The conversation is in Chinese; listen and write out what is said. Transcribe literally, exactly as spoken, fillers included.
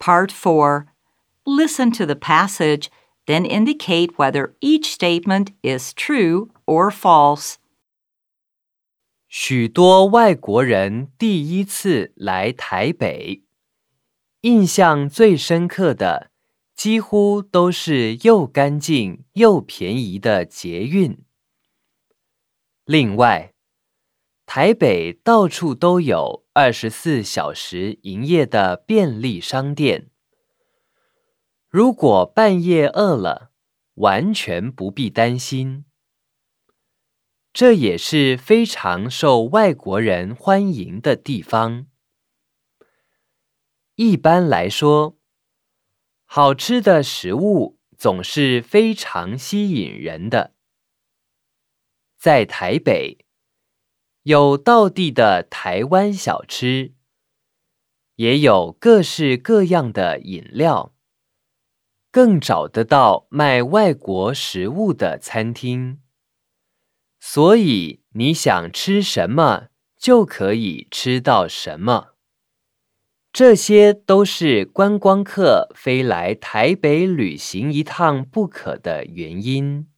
Part four. Listen to the passage, then indicate whether each statement is true or false. 许多外国人第一次来台北，印象最深刻的几乎都是又干净又便宜的捷运。另外，台北到处都有二十四小时营业的便利商店。如果半夜饿了，完全不必担心。这也是非常受外国人欢迎的地方。一般来说，好吃的食物总是非常吸引人的。在台北，有道地的台湾小吃，也有各式各样的饮料，更找得到卖外国食物的餐厅。所以你想吃什么，就可以吃到什么。这些都是观光客非来台北旅行一趟不可的原因。